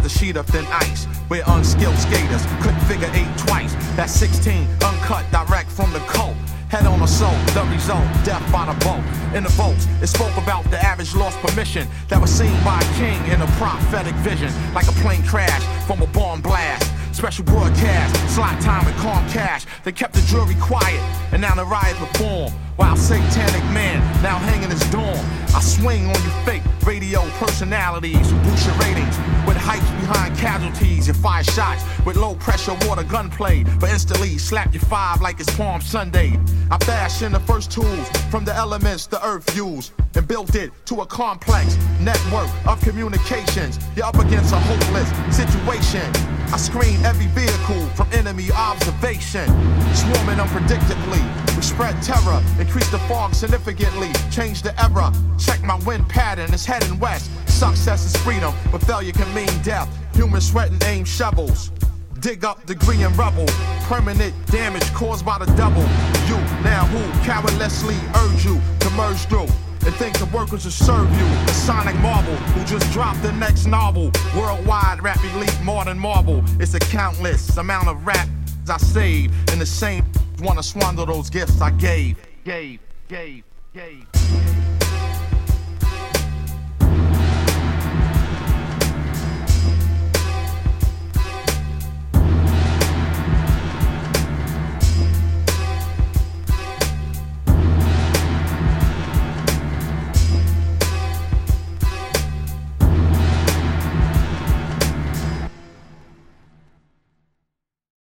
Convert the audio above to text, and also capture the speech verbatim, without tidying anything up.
as a sheet of thin ice. We're unskilled skaters, click figure eight twice. That's sixteen, uncut, direct from the coat. Head on assault, the result, death by the boat. In the votes, it spoke about the average lost permission that was seen by a king in a prophetic vision, like a plane crash from a bomb blast. Special broadcast, slot time and calm cash. They kept the jury quiet, and now the riot perform. While satanic man now hanging his dorm. I swing on you fake radio personalities who boost your ratings with hypes behind casualties and fire shots with low pressure water gunplay, but instantly slap your five like it's Palm Sunday. I fashioned the first tools from the elements the earth used and built it to a complex network of communications. You're up against a hopeless situation. I screen every vehicle from enemy observation. Swarming unpredictably, we spread terror, increase the fog significantly, change the era. Check my wind pattern, it's heading west. Success is freedom, but failure can mean death. Human sweat and aim shovels. Dig up debris and rubble. Permanent damage caused by the double. You, now who, cowardlessly urge you to merge through and think the workers will serve you. The Sonic Marvel, who just dropped the next novel. Worldwide rap elite more than Marvel. It's a countless amount of rap I saved, and the same wanna swindle those gifts I gave, gave, gave, gave.